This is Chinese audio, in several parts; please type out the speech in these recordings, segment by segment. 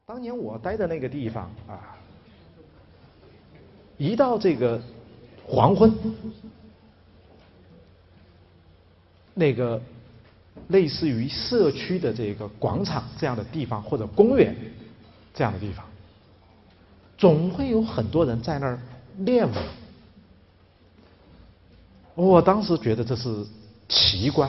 当年我待的那个地方啊，一到这个黄昏，那个类似于社区的这个广场这样的地方或者公园这样的地方，总会有很多人在那儿练舞。我当时觉得这是奇观，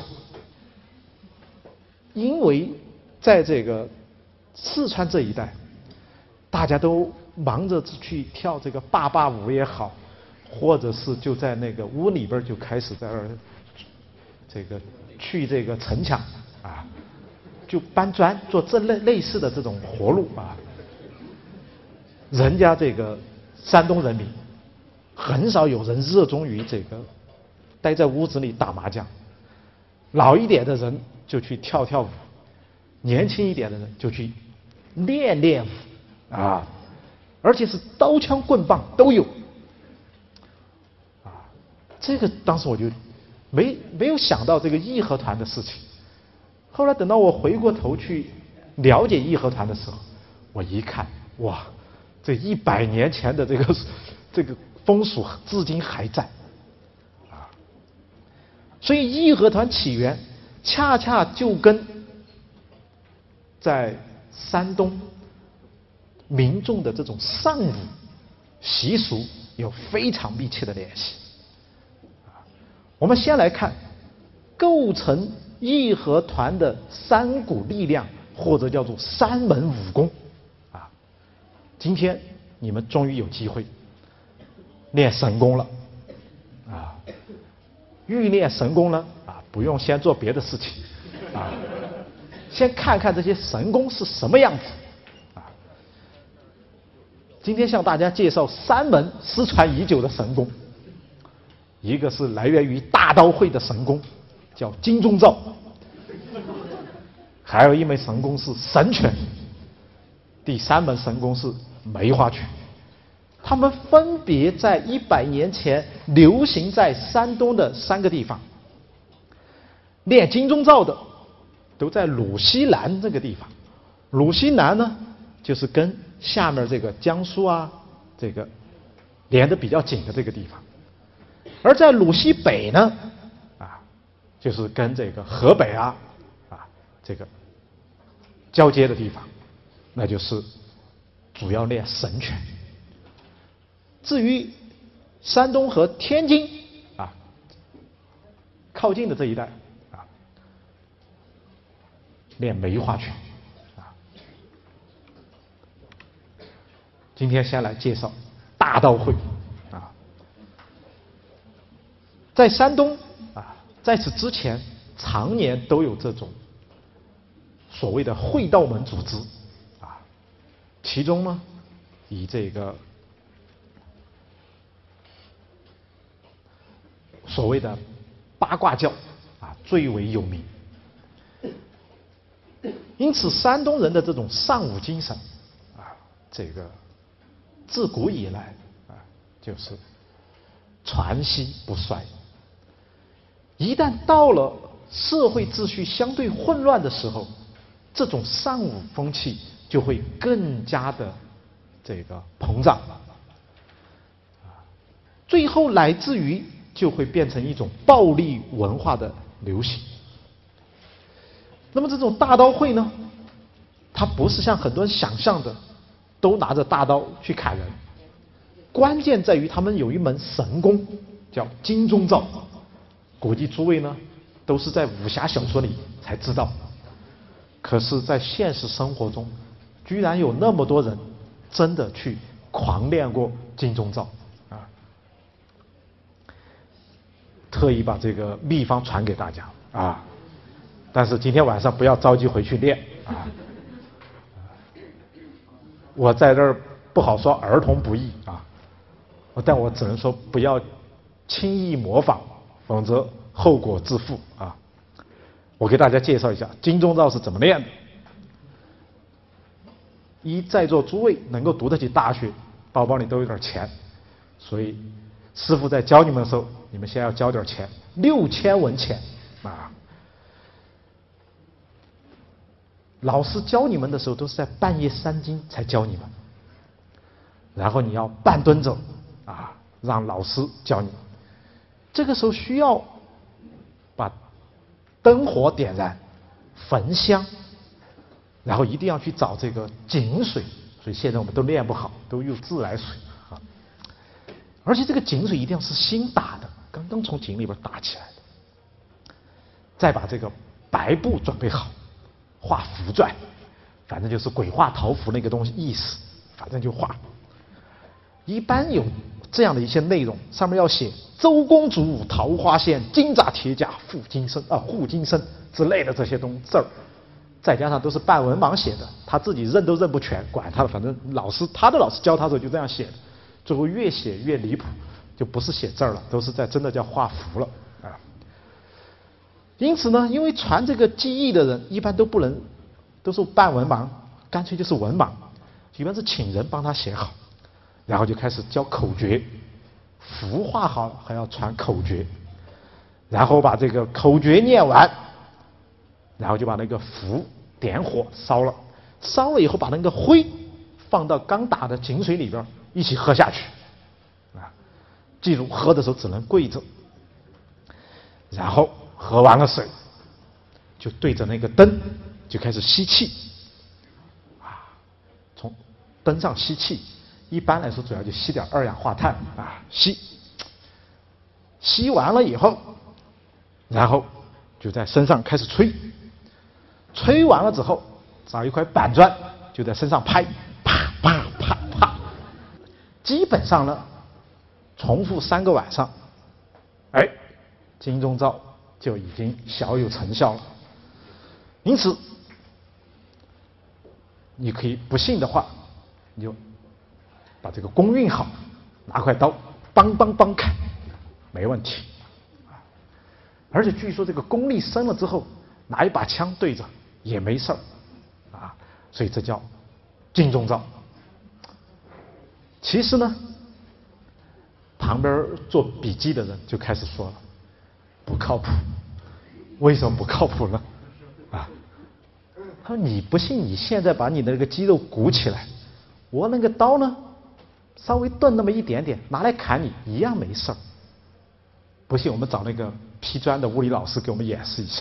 因为在这个四川这一带，大家都忙着去跳这个坝坝舞也好，或者是就在那个屋里边就开始在那儿这个去这个城墙啊，就搬砖做这类似的这种活路啊。人家这个山东人民很少有人热衷于这个待在屋子里打麻将，老一点的人就去跳跳舞，年轻一点的人就去练练舞啊，而且是刀枪棍棒都有啊。这个当时我就没有想到这个义和团的事情。后来等到我回过头去了解义和团的时候，我一看，哇，这100年前的这个风俗至今还在啊。所以义和团起源恰恰就跟在山东民众的这种尚武习俗有非常密切的联系。我们先来看构成义和团的3股力量，或者叫做3门武功啊。今天你们终于有机会练神功了啊！欲练神功呢啊，不用先做别的事情啊，先看看这些神功是什么样子啊。今天向大家介绍3门失传已久的神功，一个是来源于大刀会的神功，叫金钟罩；还有一门神功是神拳；第3门神功是梅花拳。他们分别在100年前流行在山东的3个地方。练金钟罩的都在鲁西南这个地方。鲁西南呢，就是跟下面这个江苏啊这个连得比较紧的这个地方。而在鲁西北呢，啊，就是跟这个河北啊这个交接的地方，那就是主要练神拳。至于山东和天津啊靠近的这一带啊，练梅花拳啊。今天先来介绍大刀会啊。在山东啊，在此之前常年都有这种所谓的会道门组织啊，其中呢以这个所谓的八卦教啊最为有名。因此山东人的这种尚武精神啊，这个自古以来啊就是传习不衰。一旦到了社会秩序相对混乱的时候，这种尚武风气就会更加的这个膨胀，最后乃至于就会变成一种暴力文化的流行。那么这种大刀会呢，它不是像很多人想象的都拿着大刀去砍人，关键在于他们有一门神功叫金钟罩。估计诸位呢都是在武侠小说里才知道，可是在现实生活中居然有那么多人真的去狂练过金钟罩啊！特意把这个秘方传给大家啊，但是今天晚上不要着急回去练啊。我在这儿不好说儿童不宜啊，但我只能说不要轻易模仿，否则后果自负啊！我给大家介绍一下金钟罩是怎么练的。在座诸位能够读得起大学，包包里都有点钱，所以师傅在教你们的时候，你们先要交点钱，6000文钱啊！ 老师教你们的时候都是在半夜3更才教你们，然后你要半蹲着啊，让老师教你。这个时候需要把灯火点燃，焚香，然后一定要去找这个井水，所以现在我们都练不好，都用自来水啊。而且这个井水一定要是新打的，刚刚从井里边打起来的。再把这个白布准备好，画符篆，反正就是鬼画桃符那个东西意思，反正就画。一般有这样的一些内容，上面要写周公主、桃花仙、金吒铁甲、护金身之类的这些字儿，再加上都是半文盲写的，他自己认都认不全，管他的，反正他的老师教他的时候就这样写的，最后越写越离谱，就不是写字儿了，都是在真的叫画符了啊。因此呢，因为传这个技艺的人一般都不能，都是半文盲，干脆就是文盲，一般是请人帮他写好，然后就开始教口诀，符画好了还要传口诀，然后把这个口诀念完，然后就把那个符点火烧了，烧了以后把那个灰放到刚打的井水里边一起喝下去，啊，记住喝的时候只能跪着，然后喝完了水，就对着那个灯就开始吸气，啊，从灯上吸气，一般来说主要就吸点二氧化碳啊，吸完了以后，然后就在身上开始吹，吹完了之后找一块板砖就在身上拍，啪啪啪啪，基本上呢重复3个晚上，哎，金钟罩就已经小有成效了。因此你可以不信的话，你就把这个弓运好，拿块刀梆梆梆砍，没问题。而且据说这个功力深了之后，拿一把枪对着也没事儿啊，所以这叫金钟罩。其实呢，旁边做笔记的人就开始说了，不靠谱。为什么不靠谱呢？啊，他说你不信，你现在把你的那个肌肉鼓起来，我那个刀呢稍微钝那么一点点，拿来砍你一样没事儿。不信我们找那个劈砖的物理老师给我们演示一下，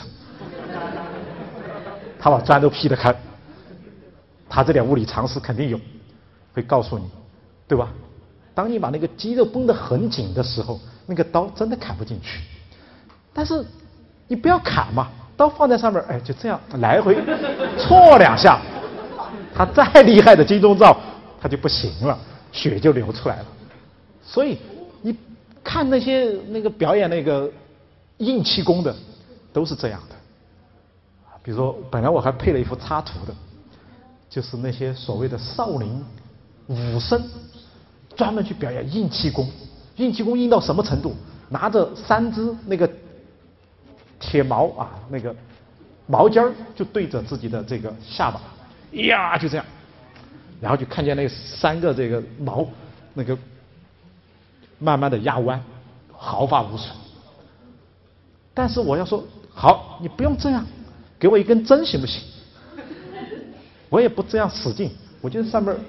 他把砖都劈得开，他这点物理常识肯定有，会告诉你，对吧？当你把那个肌肉绷得很紧的时候，那个刀真的砍不进去。但是你不要砍嘛，刀放在上面，哎，就这样来回戳2下，他再厉害的金钟罩他就不行了，血就流出来了。所以你看那个表演那个硬气功的都是这样的。比如说本来我还配了一幅插图的，就是那些所谓的少林武僧专门去表演硬气功，硬气功硬到什么程度？拿着3只那个铁矛啊，那个毛尖就对着自己的这个下巴，呀，就这样，然后就看见那3个这个矛那个慢慢的压弯，毫发无损。但是我要说，好，你不用这样，给我一根针行不行？我也不这样使劲，我就上面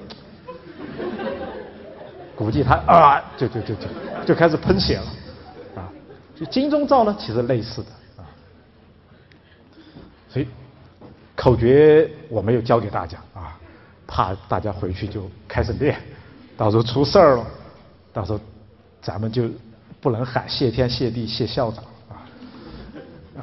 估计他啊，就开始喷血了啊。就金钟罩呢，其实类似的啊。所以口诀我没有教给大家啊，怕大家回去就开始练，到时候出事儿了，到时候咱们就不能喊谢天谢地谢校长啊。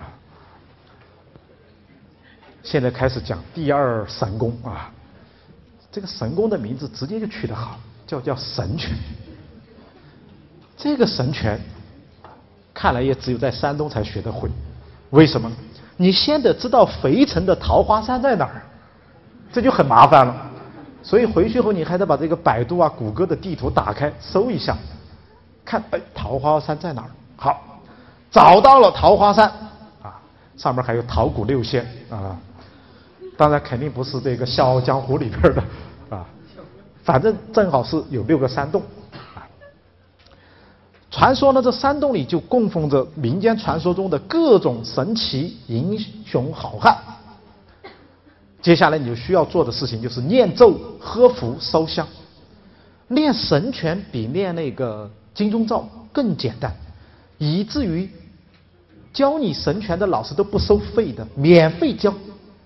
现在开始讲第2神功啊，这个神功的名字直接就取得好，叫神拳。这个神拳看来也只有在山东才学得会，为什么？你先得知道肥城的桃花山在哪儿，这就很麻烦了。所以回去后你还得把这个百度啊、谷歌的地图打开搜一下，看桃花山在哪儿。好，找到了桃花山啊，上面还有桃谷六仙啊，当然肯定不是这个《笑傲江湖》里边的啊，反正正好是有6个山洞啊。传说呢，这山洞里就供奉着民间传说中的各种神奇英雄好汉。 接下来你就需要做的事情就是念咒、喝符、烧香。练神拳比练那个金钟罩更简单，以至于教你神拳的老师都不收费的，免费教。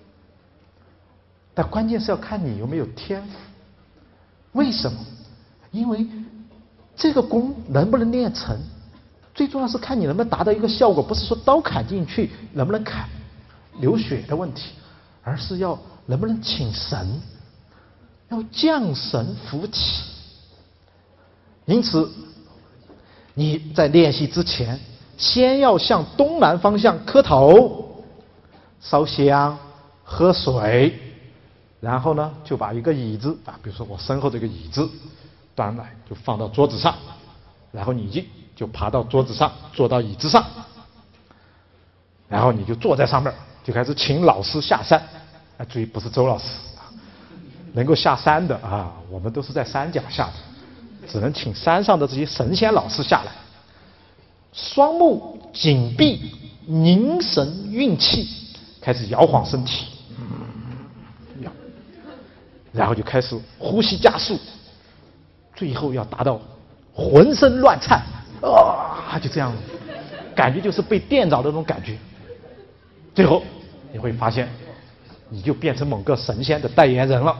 但关键是要看你有没有天赋。为什么？因为这个功能不能练成，最重要是看你能不能达到一个效果，不是说刀砍进去能不能砍流血的问题，而是要能不能请神，要降神福气。因此你在练习之前，先要向东南方向磕头、烧香、喝水，然后呢就把一个椅子比如说我身后这个椅子端来，就放到桌子上，然后你就爬到桌子上，坐到椅子上，然后你就坐在上面，就开始请老师下山。注意不是周老师能够下山的我们都是在山脚下的，只能请山上的这些神仙老师下来，双目紧闭，凝神运气，开始摇晃身体，然后就开始呼吸加速，最后要达到浑身乱颤就这样，感觉就是被电着的那种感觉。最后你会发现，你就变成某个神仙的代言人了，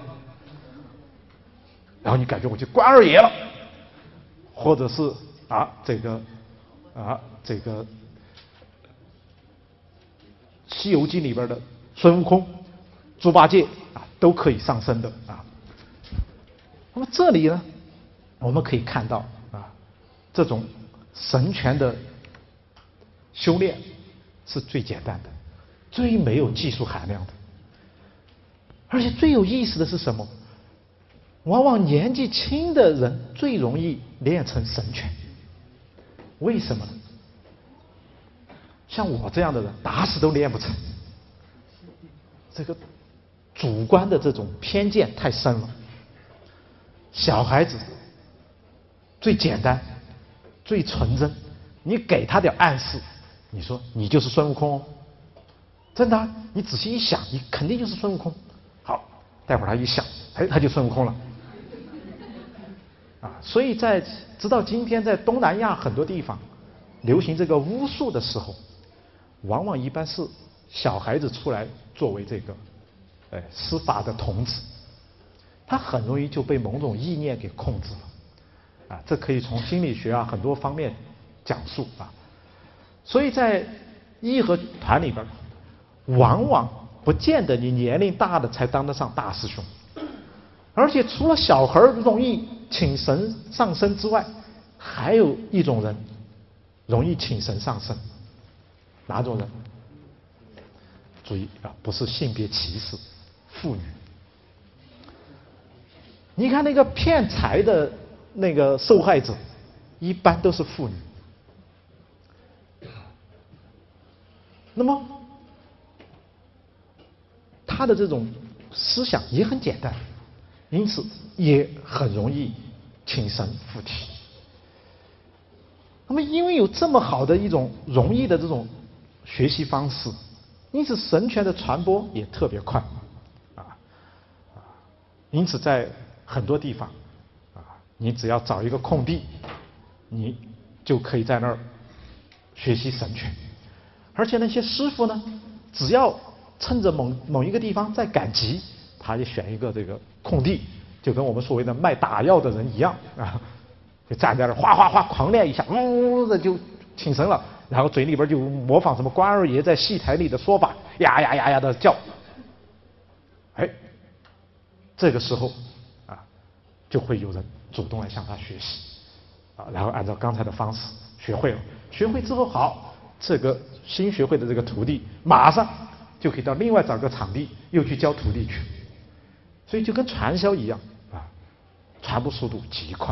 然后你感觉我就关二爷了，或者是这个《西游记》里边的孙悟空、猪八戒都可以上身的那么这里呢，我们可以看到这种神拳的修炼是最简单的，最没有技术含量的，而且最有意思的是什么？往往年纪轻的人最容易练成神拳。为什么呢？像我这样的人打死都练不成，这个主观的这种偏见太深了。小孩子最简单最纯真，你给他点暗示，你说你就是孙悟空真的你仔细一想，你肯定就是孙悟空。好，待会儿他一想，他就孙悟空了所以直到今天，在东南亚很多地方流行这个巫术的时候，往往一般是小孩子出来作为这个施法的童子，他很容易就被某种意念给控制了这可以从心理学很多方面讲述所以在义和团里边，往往不见得你年龄大的才当得上大师兄，而且除了小孩容易请神上身之外，还有一种人容易请神上身。哪种人？注意不是性别歧视，妇女。你看那个骗财的那个受害者，一般都是妇女。那么他的这种思想也很简单，因此也很容易请神附体。那么因为有这么好的一种容易的这种学习方式，因此神权的传播也特别快因此在很多地方你只要找一个空地，你就可以在那儿学习神权。而且那些师傅呢，只要趁着某一个地方在赶集，他就选一个这个空地，就跟我们所谓的卖打药的人一样就站在那儿哗哗哗狂练一下，呜的就请神了，然后嘴里边就模仿什么关二爷在戏台里的说法，呀呀呀呀的叫。这个时候就会有人主动来向他学习然后按照刚才的方式学会了，学会之后好，这个新学会的这个徒弟马上就可以到另外找个场地又去教徒弟去，所以就跟传销一样传播速度极快。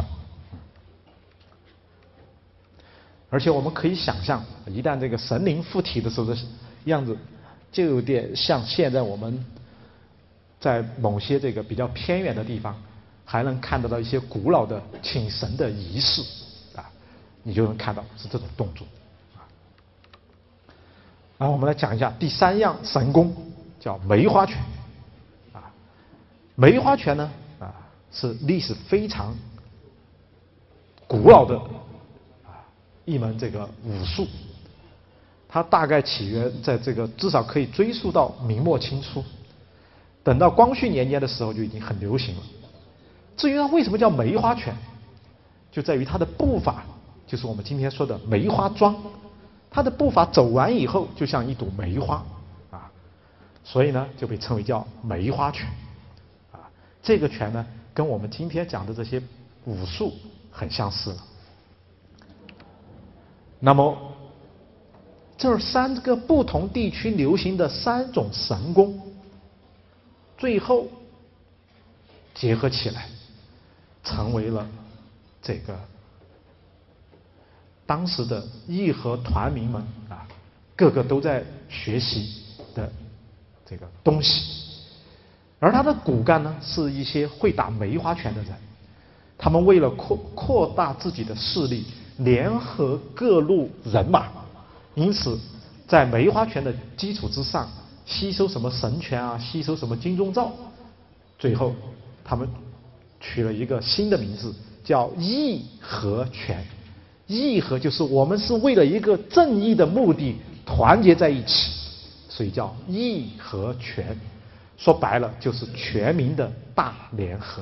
而且我们可以想象，一旦这个神灵附体的时候的样子，就有点像现在我们在某些这个比较偏远的地方还能看得到一些古老的请神的仪式你就能看到是这种动作然后我们来讲一下第三样神功，叫梅花拳。 梅花拳呢是历史非常古老的一门这个武术，它大概起源在这个至少可以追溯到明末清初，等到光绪年间的时候就已经很流行了。至于它为什么叫梅花拳，就在于它的步法，就是我们今天说的梅花桩，它的步法走完以后就像一朵梅花所以呢就被称为叫梅花拳这个拳呢跟我们今天讲的这些武术很相似了。那么这3个不同地区流行的3种神功，最后结合起来，成为了这个当时的义和团民们个个都在学习的这个东西。而他的骨干呢，是一些会打梅花拳的人，他们为了扩大自己的势力，联合各路人马，因此在梅花拳的基础之上，吸收什么神拳吸收什么金钟罩，最后他们取了一个新的名字，叫义和拳。义和就是我们是为了一个正义的目的团结在一起，所以叫义和拳。说白了就是全民的大联合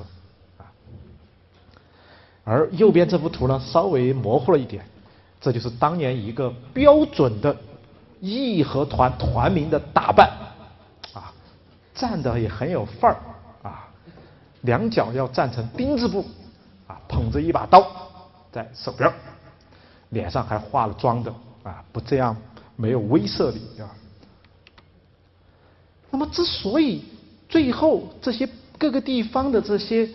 而右边这幅图呢稍微模糊了一点，这就是当年一个标准的义和团团民的打扮站得也很有范儿两脚要站成丁字步捧着一把刀在手边，脸上还化了妆的不这样没有威慑力那么之所以最后这些各个地方的这些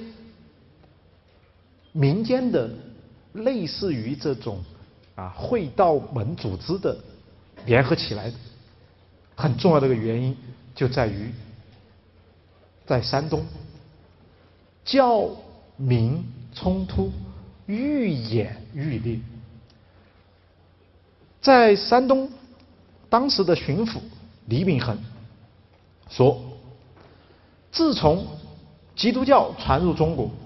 民间的类似于这种会道门组织的联合起来，很重要的一个原因就在于在山东教民冲突愈演愈烈。在山东当时的巡抚李秉衡说，自从基督教传入中国，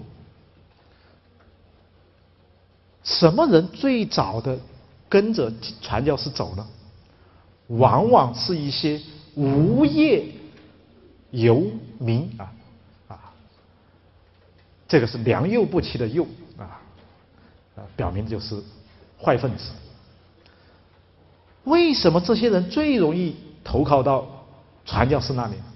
什么人最早的跟着传教士走呢？往往是一些无业游民这个是良莠不齐的莠表明就是坏分子。为什么这些人最容易投靠到传教士那里？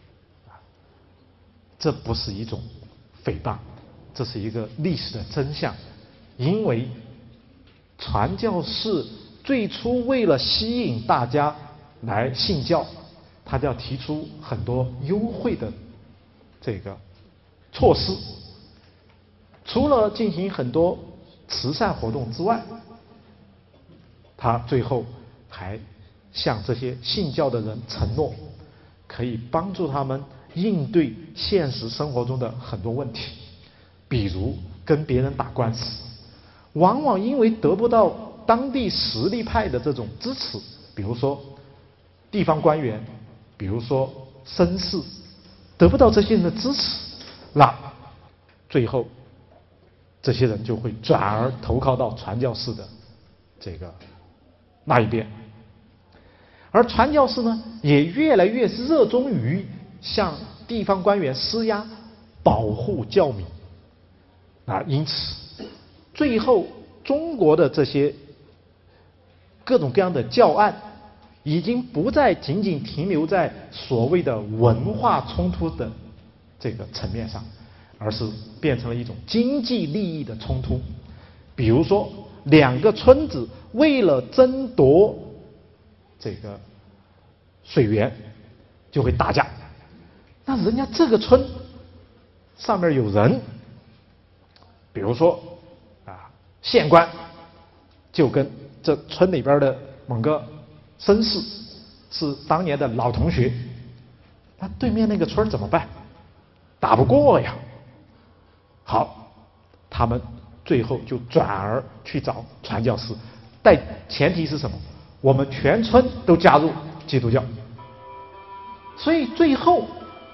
这不是一种诽谤，这是一个历史的真相。因为传教士最初为了吸引大家来信教，他就要提出很多优惠的这个措施，除了进行很多慈善活动之外，他最后还向这些信教的人承诺，可以帮助他们应对现实生活中的很多问题，比如跟别人打官司，往往因为得不到当地实力派的这种支持，比如说地方官员，比如说绅士，得不到这些人的支持，那最后这些人就会转而投靠到传教士的这个那一边。而传教士呢，也越来越热衷于向地方官员施压，保护教民因此最后中国的这些各种各样的教案已经不再仅仅停留在所谓的文化冲突的这个层面上，而是变成了一种经济利益的冲突。比如说两个村子为了争夺这个水源就会打架，那人家这个村上面有人，比如说县官就跟这村里边的某个绅士是当年的老同学，那对面那个村怎么办？打不过呀。好，他们最后就转而去找传教士，但前提是什么？我们全村都加入基督教。所以最后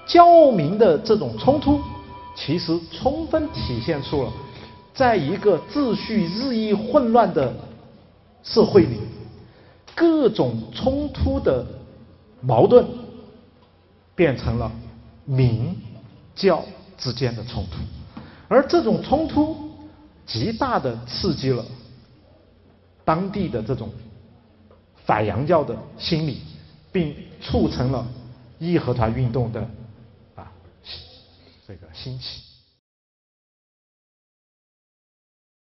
教民的这种冲突，其实充分体现出了，在一个秩序日益混乱的社会里，各种冲突的矛盾变成了民教之间的冲突，而这种冲突极大地刺激了当地的这种反洋教的心理，并促成了义和团运动的这个兴起。